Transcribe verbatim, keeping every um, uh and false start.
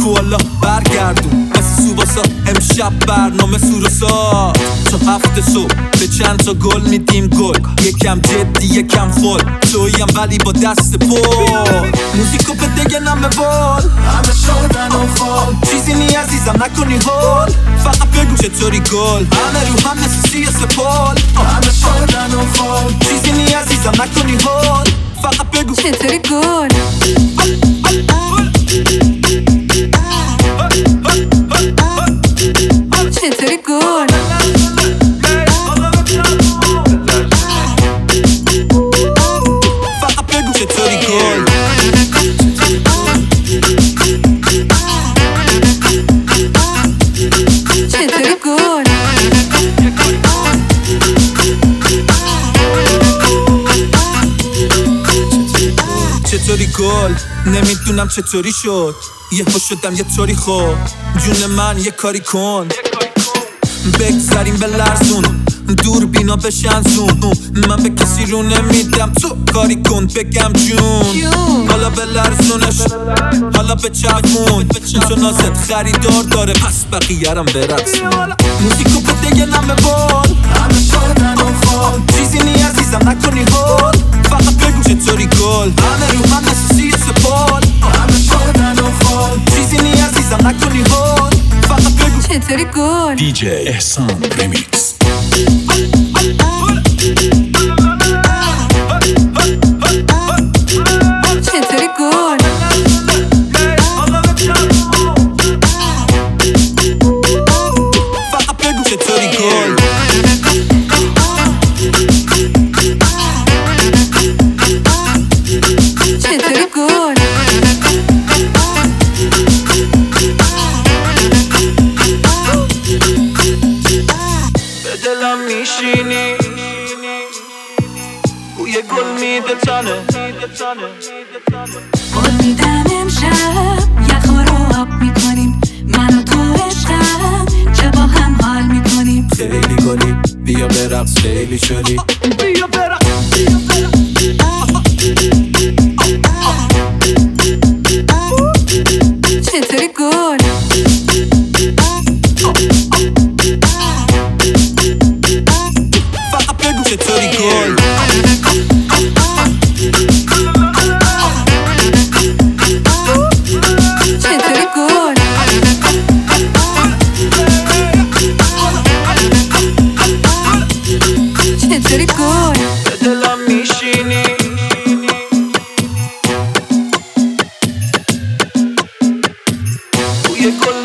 بگو حالا برگردون مثل سوباسا امشب برنامه سوروسا تا هفته صبح به چند تا گل میدیم گل یکم جدی یکم خل توییم ولی با دست پل موزیکو به دیگه نمه بال همه شدن و خال چیزی نی عزیزم نکنی حال فقط بگو چطوری گل همه رو هم مثل سی سپال همه شدن و خال چیزی نی عزیزم نکنی حال فقط بگو چطوری گل چطوری گل فقط بگو چطوری گل چطوری گل چطوری گل نمیدونم چطوری شد یهو شدم یه طوری خود جون من یه کاری کن بگذاریم به لرزون دور بینا بشن زون من به کسی رو نمیدم تو کاری کن بگم جون حالا به لرزونش حالا به چرخون تو نازت خریدار داره پس بقیه‌رم برقصون موزیکو به دیگه نمه بال همه شدن و خال چیزی نی عزیزم نکنی حال فقط بگو چطوری گل همه رو هم مثل سی سپال همه شدن و خال چیزی نی عزیزم نکنی حال فقط بگو چطوری گل دی جی احسان ریمیکس چطوری گل فقط بگو چطوری گل چطوری گل به دلم میشینی بوی گل میده تنه قول میدم امشب یخا رو آب میکنیم من و تو عشقم چه با هم حال میکنیم خیلی گلی بیا برقص خیلی شدی بیا برقص بیا برقص چطوری گل فقط بگو چطوری گل چطوری گل چطوری گل به دلم میشینی بوی گل